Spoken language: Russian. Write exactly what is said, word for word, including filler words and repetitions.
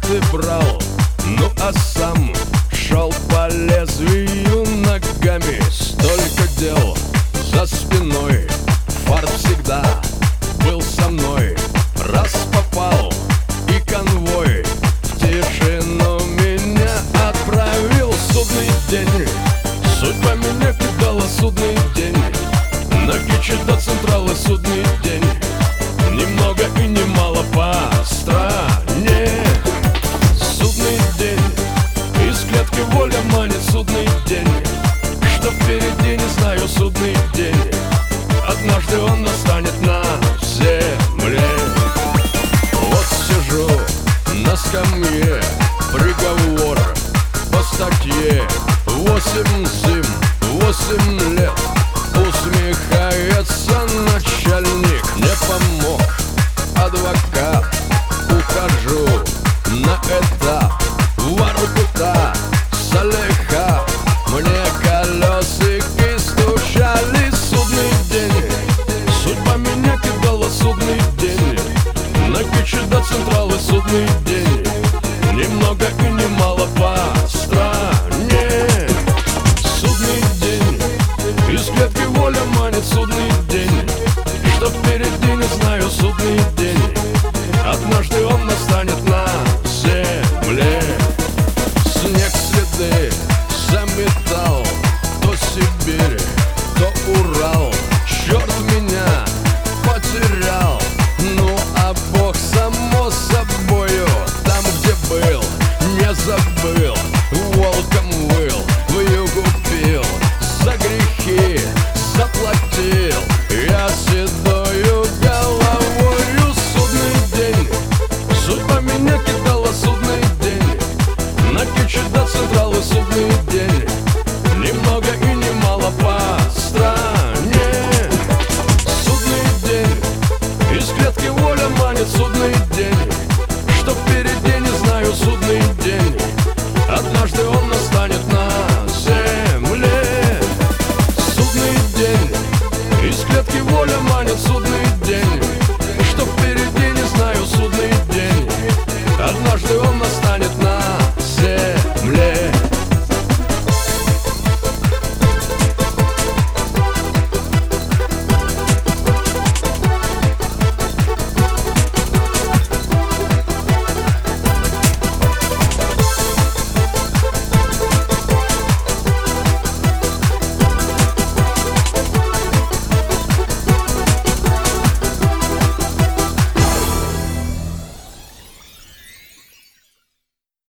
билеты брал, ну а сам шел по лезвию ногами. Столько дел за спиной, фарт всегда был со мной. Раз попал и конвой в тишину меня отправил. Судный день, судьба меня кидала. Судный день, на Кичи до Централа. Судный день, ни много и ни мало по стране. Судный день, из клетки воля манит. Судный день, что впереди не знаю. Судный день, однажды он настанет на земле. Вот сижу на скамье, приговор по статье. Восемь зим, восемь лет. Усмехается начальник. Не помог адвокат, ухожу на этап. Воркута, Салиха, мне колесики стучали. Судный день, судьба меня кидала. Судный день, на Кичи до Централа. Судный день, ни много и ни мало по стране. Судный день, из клетки воля манит. Судный день, что впереди не знаю. Судный день, однажды он настанет на земле. Снег следы заметал, то Сибирь, то Урал. Черт меня потерял, ну а Бог само собою. Там, где был, не забыл, волком выл, вьюгу пил, за грехи заплатил я седою головою. Судный день, судьба меня кидала. Судный день, на Кичи до Централа. Судный день, ни много и ни мало по стране. Судный день, из клетки воля манит. Судный